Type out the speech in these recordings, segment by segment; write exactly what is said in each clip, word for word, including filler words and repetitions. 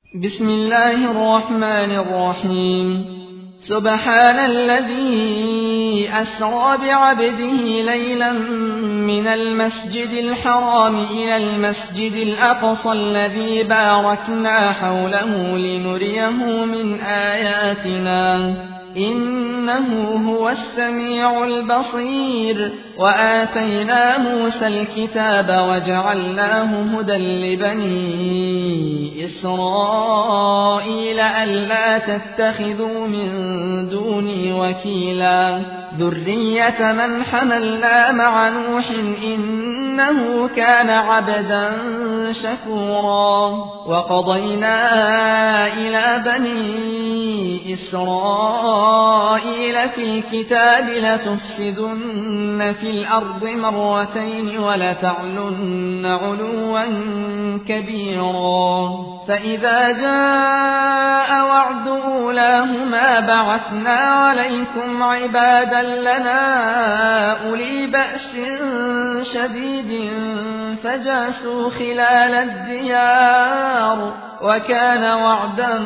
بسم الله الرحمن الرحيم سبحان الذي أسرى بعبده ليلا من المسجد الحرام إلى المسجد الأقصى الذي باركنا حوله لنريه من آياتنا إنه هو السميع البصير وآتينا موسى الكتاب وجعلناه هدى لبني إسرائيل ألا تتخذوا من دوني وكيلا ذرية من حملنا مع نوح إنه كان عبدا شكورا وقضينا إلى بني إسرائيل في الكتاب لتفسدن في الأرض مرتين ولتعلن علوا كبيرا فإذا جاء وعد أولاهما بعثنا عليكم عبادا لنا أولي بأس شديد فجاسوا خلال الديار وكان وعدا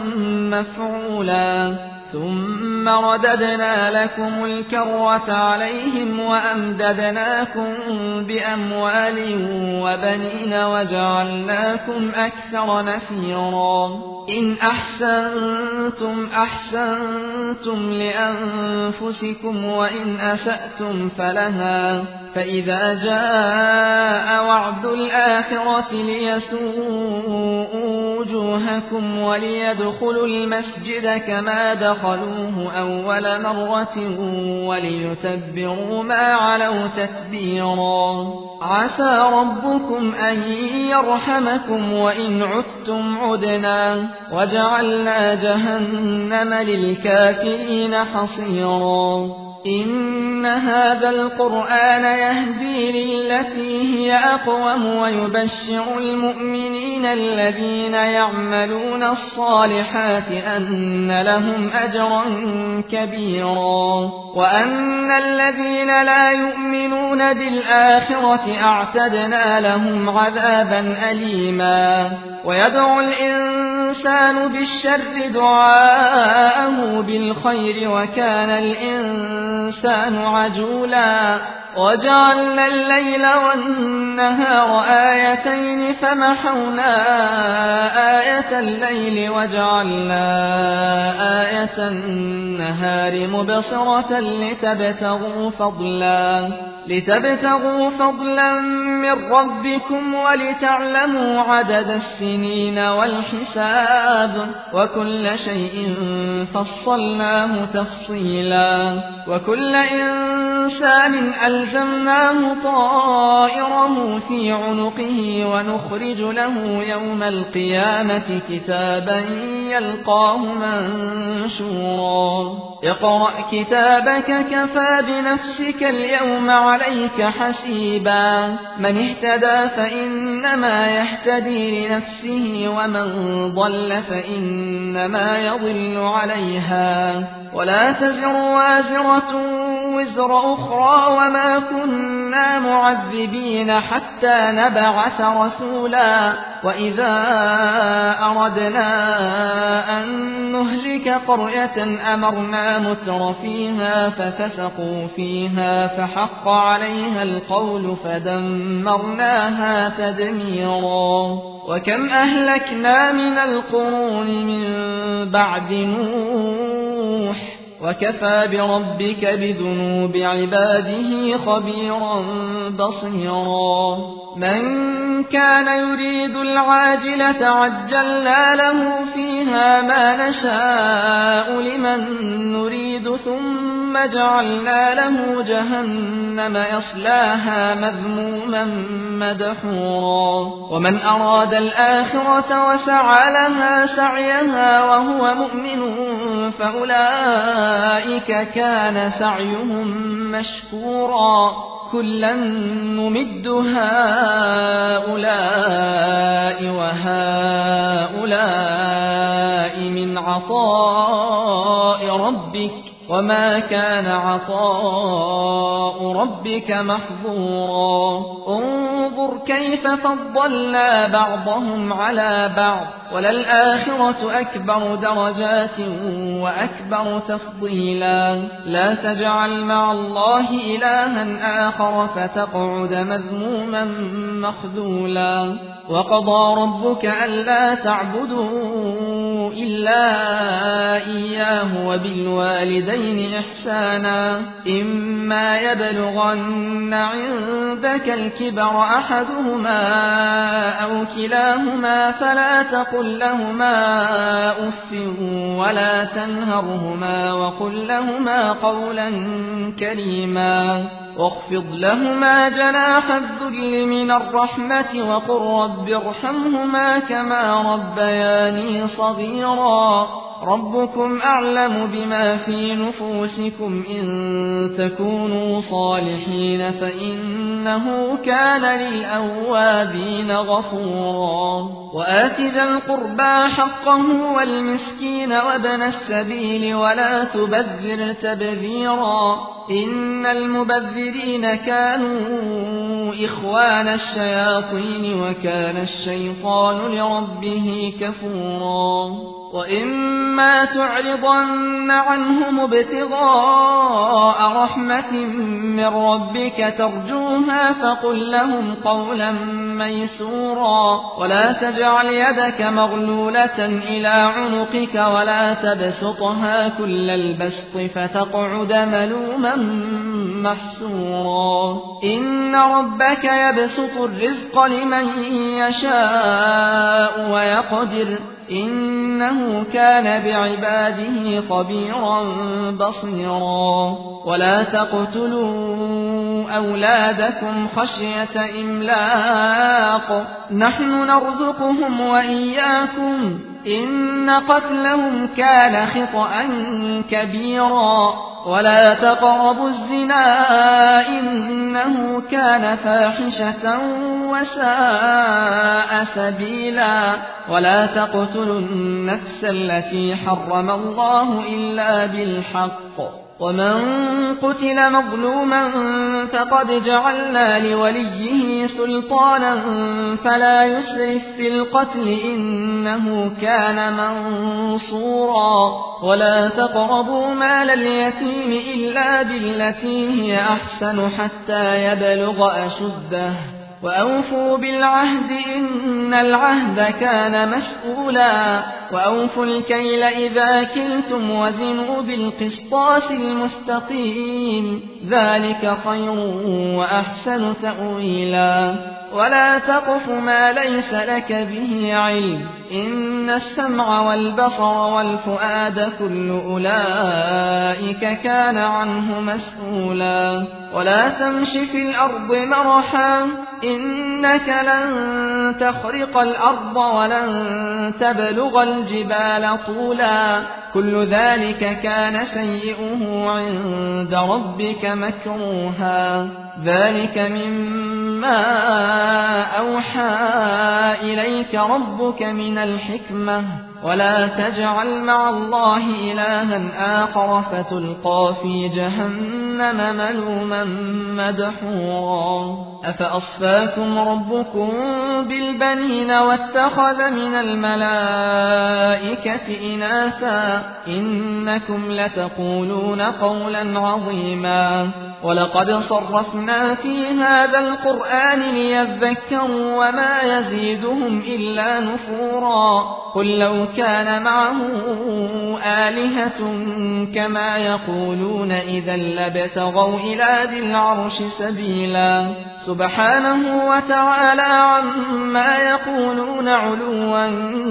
مفعولا ثم رددنا لكم الكرة عليهم وأمددناكم بأموال وبنين وجعلناكم أكثر نفيرا إن أحسنتم أحسنتم لأنفسكم وإن أسأتم فلها فإذا جاء وعد الآخرة ليسوءوا وجوهكم وليدخلوا المسجد كما دخلوه أول مرة وليتبروا ما علوا تتبيرا عسى ربكم أن يرحمكم وإن عدتم عدنا وجعلنا جهنم للكافرين حصيرا إن هذا القرآن يهدي للتي هي أقوم ويبشر المؤمنين الذين يعملون الصالحات أن لهم أجرا كبيرا وأن الذين لا يؤمنون بالآخرة أعتدنا لهم عذابا أليما ويدعو الإنسان بالشر دعاءه بالخير وكان الإنسان عجولا وجعلنا الليل والنهار آيتين فمحونا آية الليل وجعلنا آية النهار مبصرة لتبتغوا فضلا لتبتغوا فضلا من ربكم ولتعلموا عدد السنين والحساب وكل شيء فصلناه تفصيلا وكل إنسان ألزمناه طائره في عنقه ونخرج له يوم القيامة كتابا يلقاه منشورا اقرأ كتابك كفى بنفسك اليوم عليك حسيبا من اهتدى فإنما يهتدي لنفسه ومن ضل فإنما يضل عليها ولا تزر وازرة وزر أخرى وما كنا معذبين حتى نبعث رسولا وإذا أردنا أن نهلك قرية أمرنا متر فيها ففسقوا فيها فحق عليها القول فدمرناها تدميرا وكم أهلكنا من القرون من بعد نوح وكفى بربك بذنوب عباده خبيرا بصيرا من كان يريد العاجلة عجلنا له فيها ما نشاء لمن نريد ثم جعلنا له جهنم يصلاها مذموما مدحورا ومن أراد الآخرة وسعى لها سعيها وهو مؤمن فأولئك كان سعيهم مشكورا كلا نمد هؤلاء وهؤلاء من عطاء ربك وما كان عطاء ربك محظورا انظر كيف فضلنا بعضهم على بعض وللآخرة أكبر درجات وأكبر تفضيلا لا تجعل مع الله إلها آخر فتقعد مذموما مخذولا وقضى ربك ألا تعبدوا إلا إياه وبالوالدين إحسانا إما يبلغن عندك الكبر أحدهما أو كلاهما فلا تقل لهما أف ولا تنهرهما وقل لهما قولا كريما واخفض لهما جناح الذل من الرحمة وقل رب ارحمهما كما ربياني صغيرا ربكم أعلم بما في نفوسكم إن تكونوا صالحين فإنه كان للأوابين غفورا وآت ذا القربى حقه والمسكين وابن السبيل ولا تبذر تبذيرا إن المبذرين كانوا إخوان الشياطين وكان الشيطان لربه كفورا وإما تعرضن عنهم ابتغاء رحمة من ربك ترجوها فقل لهم قولا ميسورا ولا تجعل يدك مغلولة إلى عنقك ولا تبسطها كل البسط فتقعد ملوما محسورا إن ربك يبسط الرزق لمن يشاء ويقدر إنه كان بعباده خبيرا بصيرا ولا تقتلوا أولادكم خشية إملاق نحن نرزقهم وإياكم إن قتلهم كان خطأ كبيرا ولا تقربوا الزنا إنه كان فاحشة وساء سبيلا ولا تقتلوا النفس التي حرم الله إلا بالحق ومن قتل مظلوما فقد جعلنا لوليه سلطانا فلا يسرف في القتل إنه كان منصورا ولا تقربوا مال اليتيم إلا بالتي هي أحسن حتى يبلغ أشده وأوفوا بالعهد إن العهد كان مسؤولا وأوفوا الكيل إذا كلتم وزنوا بالقسطاس المستقيم ذلك خير وأحسن تأويلا ولا تقف ما ليس لك به علم إن السمع والبصر والفؤاد كل أولئك كان عنه مسؤولا ولا تمش في الأرض مرحا إنك لن تخرق الأرض ولن تبلغ الجبال طولا كل ذلك كان سيئه عند ربك مكروها ذلك مما أوحى إليك ربك من الحكمة ولا تجعل مع الله إلها آخر فتلقى في جهنم ملوما مدحورا أفأصفاكم ربكم بالبنين واتخذ من الملائكة إناثا إنكم لتقولون قولا عظيما ولقد صرفنا في هذا القرآن ليذكروا وما يزيدهم إلا نفورا قل لو كان معه آلهة كما يقولون إذا لابتغوا إلى ذي العرش سبيلا سبحانه وتعالى عما يقولون علوا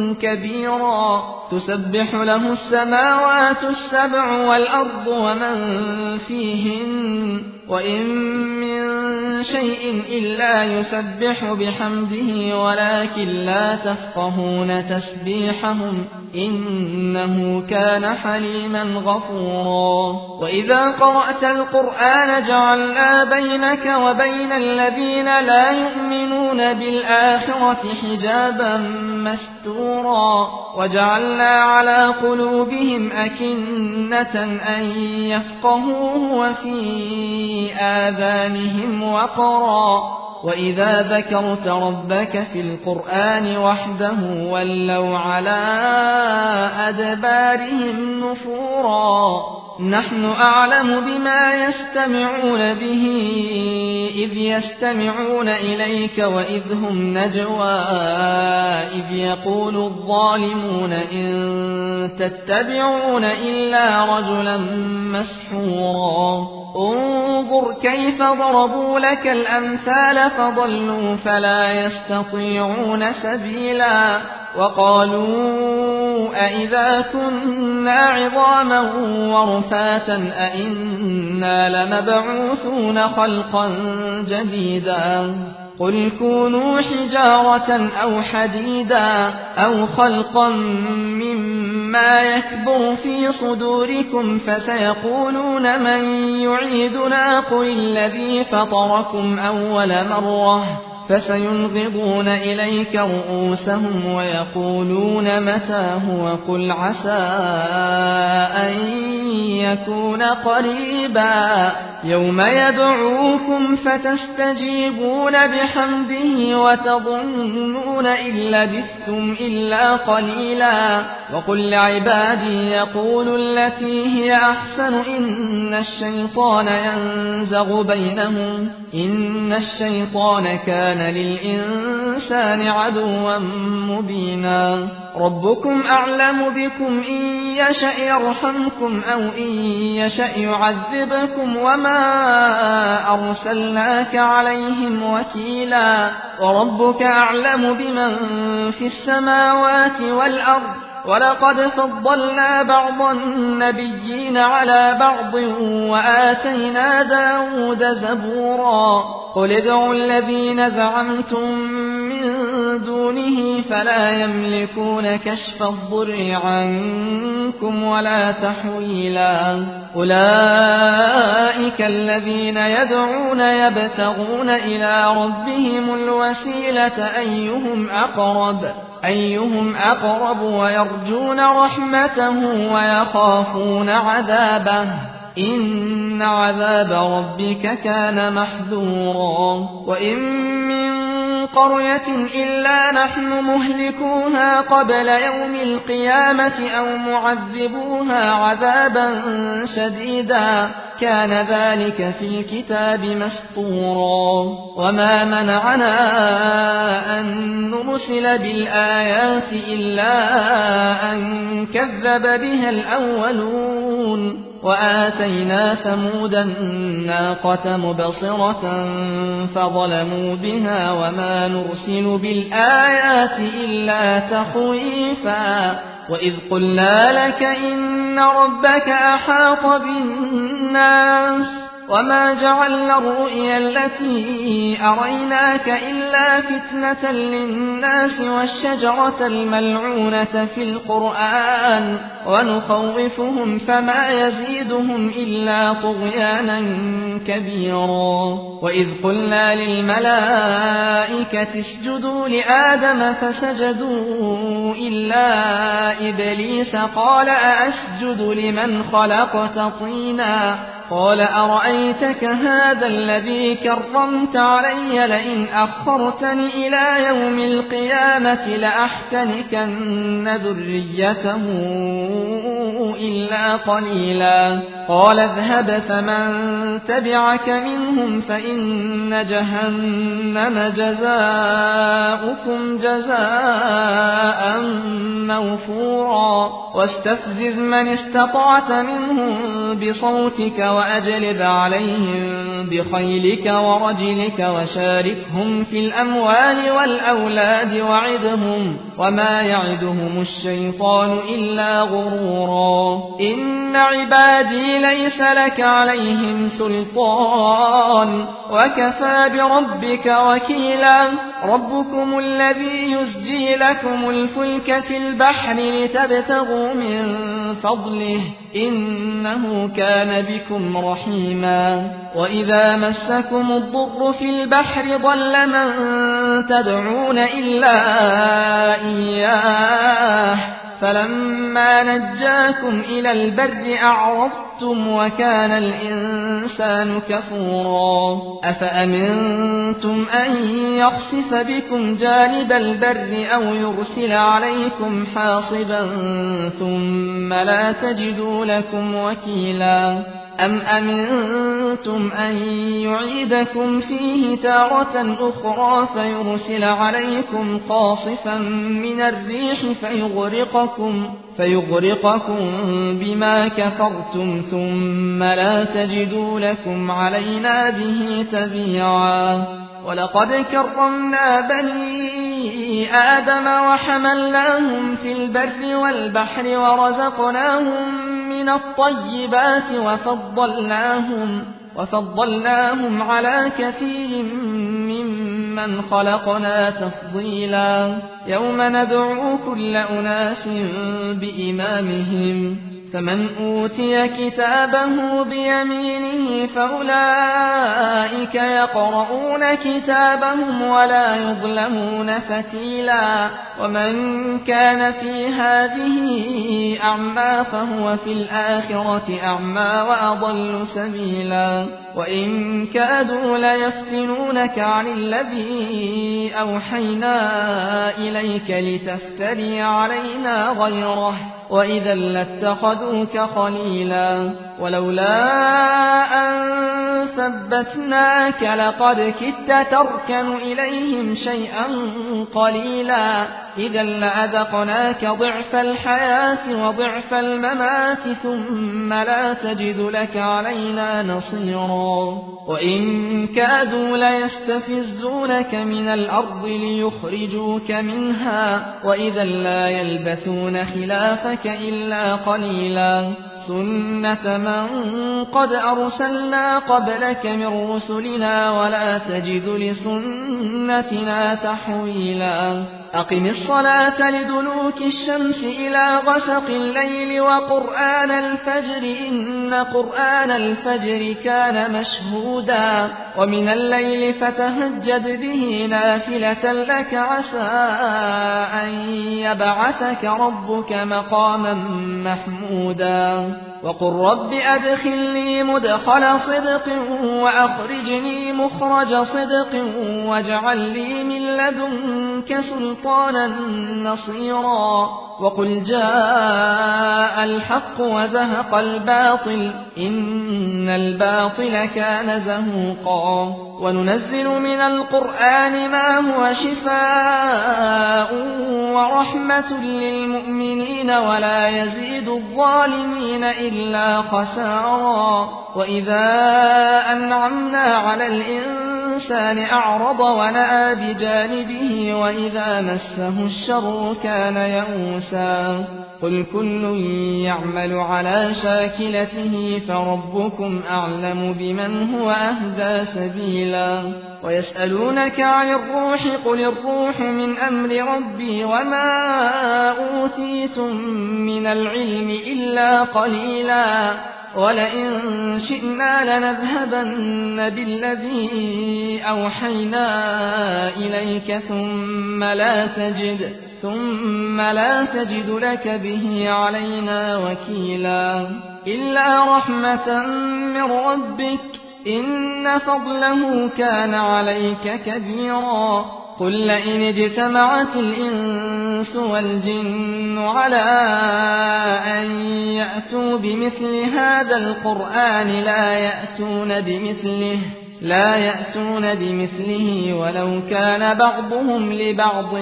كبيرا تسبح له السماوات السبع والأرض ومن فيهن وإن من شيء إلا يسبح بحمده ولكن لا تفقهون تسبيحهم إنه كان حليما غفورا وإذا قرأت القرآن جعلنا بينك وبين الذين لا يؤمنون بالآخرة حجابا مستورا وجعلنا على قلوبهم أكنة أن يفقهوه وفي آذانهم وقرا وإذا ذكرت ربك في القرآن وحده ولوا على أدبارهم نفورا نحن أعلم بما يستمعون به إذ يستمعون إليك وإذ هم نجوى إذ يقول الظالمون إن تتبعون إلا رجلا مسحورا انظر كيف ضربوا لك الأمثال فضلوا فلا يستطيعون سبيلا وقالوا أئذا كنا عظاما ورفاتا أئنا لمبعوثون خلقا جديدا قل كونوا حجارة أو حديدا أو خلقا مما يكبر في صدوركم فسيقولون من يعيدنا قل الذي فطركم أول مرة فسينغضون إليك رؤوسهم ويقولون متى هو قل عسى أن يكون قريبا يوم يدعوكم فتستجيبون بحمده وتظنون إن لبثتم إلا قليلا وقل لعبادي يقولوا التي هي أحسن إن الشيطان ينزغ بينهم إن الشيطان كان للإنسان عدوا مبينا ربكم أعلم بكم إن يشأ يرحمكم أو إن يشأ يعذبكم وما أرسلناك عليهم وكيلا وربك أعلم بمن في السماوات والأرض ولقد فضلنا بعض النبيين على بعض وآتينا داود زبورا قل ادعوا الذين زعمتم من دونه فلا يملكون كشف الضر عنكم ولا تحويلا أولئك الذين يدعون يبتغون إلى ربهم الوسيلة أيهم أقرب أيهم أقرب ويرجون رحمته ويخافون عذابه إن عذاب ربك كان محذورا وإن من قرية إلا نحن مهلكوها قبل يوم القيامة أو معذبوها عذابا شديدا كان ذلك في الكتاب مسطورا وما منعنا أن نرسل بالآيات إلا أن كذب بها الأولون وآتينا ثمود الناقة مبصرة فظلموا بها وما نرسل بالآيات إلا تخويفا وإذ قلنا لك إن ربك أحاط بالناس وما جعلنا الرؤيا التي أريناك إلا فتنة للناس والشجرة الملعونة في القرآن ونخوفهم فما يزيدهم إلا طغيانا كبيرا وإذ قلنا للملائكة اسجدوا لآدم فسجدوا إلا إبليس قال أأسجد لمن خلقت طينا قال أرأيتك هذا الذي كرمت علي لئن أخرتني إلى يوم القيامة لأحتنكن ذريته إلا قليلا قال اذهب فمن تبعك منهم فإن جهنم جزاؤكم جزاء موفورا واستفزز من استطعت منهم بصوتك وأجلب عليهم بخيلك ورجلك وشاركهم في الأموال والأولاد وعدهم وما يعدهم الشيطان إلا غرورا إن عبادي ليس لك عليهم سلطان وكفى بربك وكيلا ربكم الذي يزجي لكم الفلك في البحر لتبتغوا من فضله إنه كان بكم رحيما وإذا مسكم الضر في البحر ضل من تدعون إلا إياه فلما نجاكم إلى البر أعرضتم وكان الإنسان كفورا أفأمنتم أن يخسف بكم جانب البر أو يرسل عليكم حاصبا ثم لا تجدوا لكم وكيلا أم أمنتم أن يعيدكم فيه تارة أخرى فيرسل عليكم قاصفا من الريح فيغرقكم, فيغرقكم بما كفرتم ثم لا تجدوا لكم علينا به تبيعا ولقد كرمنا بني آدم وحملناهم في البر والبحر ورزقناهم من الطيبات وفضلناهم, وفضلناهم على كثير ممن خلقنا تفضيلا يوم ندعو كل أناس بإمامهم فمن أوتي كتابه بيمينه فأولئك يقرؤون كتابهم ولا يظلمون فتيلا ومن كان في هذه أعمى فهو في الآخرة أعمى وأضل سبيلا وإن كادوا ليفتنونك عن الذي أوحينا إليك لتفتري علينا غيره وإذا لاتخذوك خليلا ولولا أن ثبتناك لقد كدت تركن إليهم شيئا قليلا إذا لأذقناك ضعف الحياة وضعف الممات ثم لا تجد لك علينا نصيرا وإن كادوا ليستفزونك من الأرض ليخرجوك منها وإذا لا يلبثون خلافك إلا قليلا سنة من قد أرسلنا قبلك من رسلنا ولا تجد لسنتنا تحويلا أقم الصلاة لدلوك الشمس إلى غسق الليل وقرآن الفجر إن قرآن الفجر كان مشهودا ومن الليل فتهجد به نافلة لك عسى أن يبعثك ربك مقاما محمودا وقل رب أدخلني مدخل صدق وأخرجني مخرج صدق واجعل لي من لدنك سلطانا نصيرا وقل جاء الحق وزهق الباطل إن الباطل كان زهوقا وننزل من القرآن ما هو شفاء ورحمة للمؤمنين ولا يزيد الظالمين إلا خسارا وإذا أنعمنا على الإنسان أعرض ونأى بجانبه وإذا مسه الشر كان يئوسا قل كل يعمل على شاكلته فربكم أعلم بمن هو أهدى سبيلا ويسألونك عن الروح قل الروح من أمر ربي وما أوتيتم من العلم إلا قليلا ولئن شئنا لنذهبن بالذي أوحينا إليك ثم لا تجد ثم لا تجد لك به علينا وكيلا إلا رحمة من ربك إن فضله كان عليك كبيرا قل لئن اجتمعت الإنس والجن على أن يأتوا بمثل هذا القرآن لا يأتون بمثله لا يأتون بمثله ولو كان بعضهم لبعض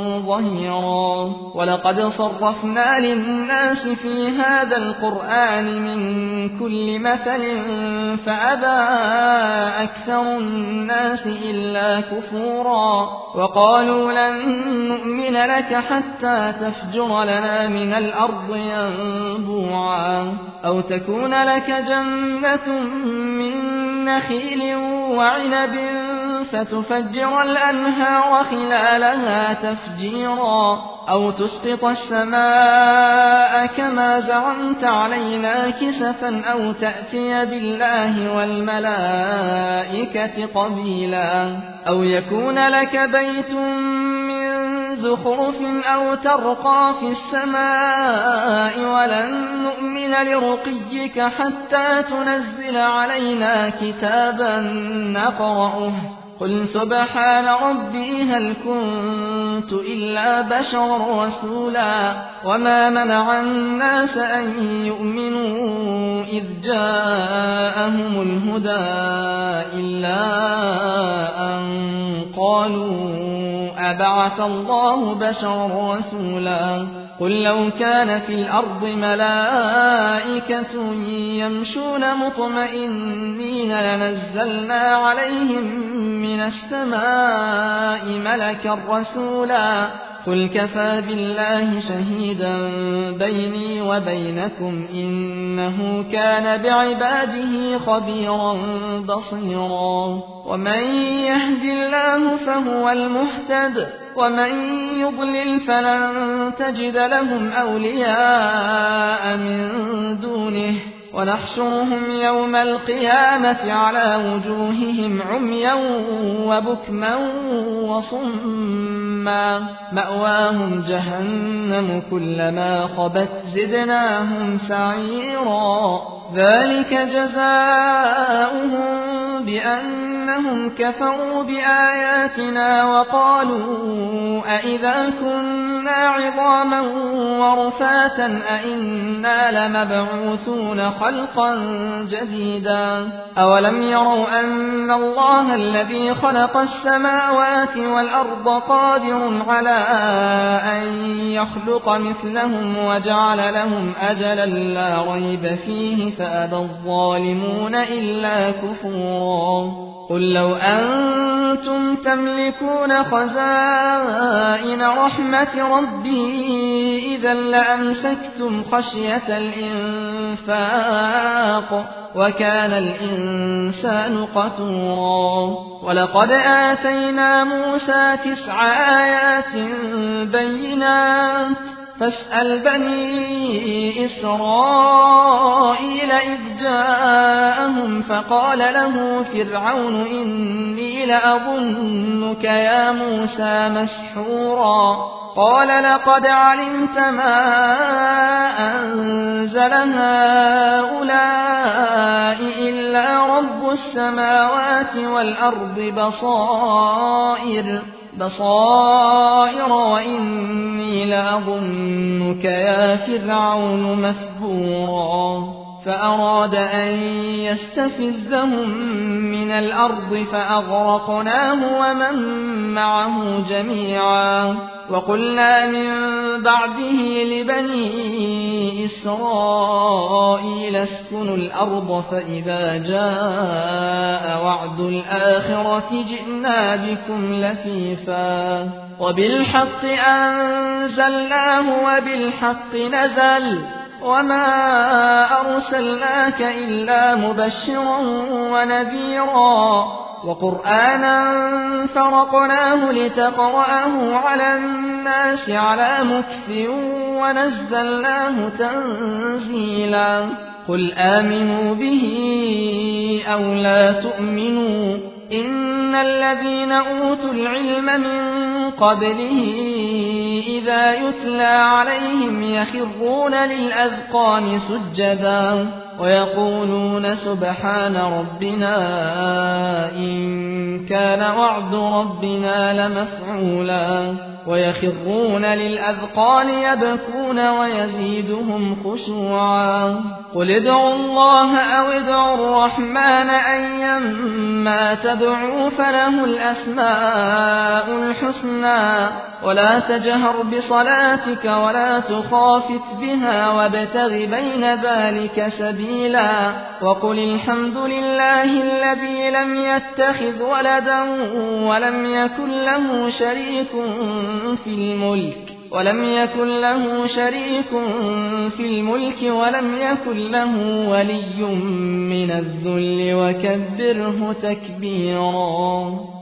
ظهيرا ولقد صرفنا للناس في هذا القرآن من كل مثل فأبى أكثر الناس إلا كفورا وقالوا لن نؤمن لك حتى تفجر لنا من الأرض ينبوعا أو تكون لك جنة من نخيل وعنب فتفجر الأنهار خلالها تفجيرا أو تسقط السماء كما زعمت علينا كسفا أو تأتي بالله والملائكة قبيلا أو يكون لك بيت من زخرف أو ترقى في السماء ولن نؤمن لرقيك حتى تنزل علينا كتابا نقرأه قل سبحان ربي هل كنت إلا بشرا رسولا وما منع الناس أن يؤمنوا إذ جاءهم الهدى إلا أن قالوا أبعث الله بشرا رسولا قل لو كان في الأرض ملائكة يمشون مطمئنين لنزلنا عليهم من السماء ملكا رسولا قل كفى بالله شهيدا بيني وبينكم إنه كان بعباده خبيرا بصيرا ومن يهد الله فهو المهتد ومن يضلل فلن تجد لهم أولياء من دونه ونحشرهم يوم القيامة على وجوههم عميا وبكما وصما مأواهم جهنم كلما خبت زدناهم سعيرا ذلك جزاؤهم بأنهم كفروا بآياتنا وقالوا أئذا كنا عظاما ورفاتا أئنا لمبعوثون خلقا جديدا أولم يروا أن الله الذي خلق السماوات والأرض قادر على أن يخلق مثلهم وجعل لهم أجلا لا ريب فيه فأبى الظالمون إلا كفورا قل لو أنتم تملكون خزائن رحمة ربي إذا لأمسكتم خشية الإنفاق وكان الإنسان قتورا ولقد آتينا موسى تسع آيات بينات فاسأل بني إسرائيل إذ جاءهم فقال له فرعون إني لأظنك يا موسى مسحورا قال لقد علمت ما أنزل هؤلاء إلا رب السماوات والأرض بصائر بصائر وإني لأظنك يا فرعون مثبورا فأراد أن يستفزهم من الأرض فأغرقناه ومن معه جميعا وقلنا من بعده لبني إسرائيل اسكنوا الأرض فإذا جاء وعد الآخرة جئنا بكم لفيفا وبالحق أنزلناه وبالحق نزل وما أرسلناك إلا مبشرا ونذيرا وقرآنا فرقناه لتقرأه على الناس على مكث ونزلناه تنزيلا قل آمنوا به أو لا تؤمنوا إن الذين أوتوا العلم من قبله إذا يتلى عليهم يخرون للأذقان سجدا ويقولون سبحان ربنا إن كان وعد ربنا لمفعولا ويخرون للأذقان يبكون ويزيدهم خشوعا قل ادعوا الله أو ادعوا الرحمن أيما تدعوا فله الأسماء الحسنى ولا تجهر بصلاتك ولا تخافت بها وابتغ بين ذلك سبيلا وقل الحمد لله الذي لم يتخذ ولدا ولم يكن له شريك في الملك ولم يكن له شريك في الملك ولم يكن له ولي من الذل وكبره تكبيرا.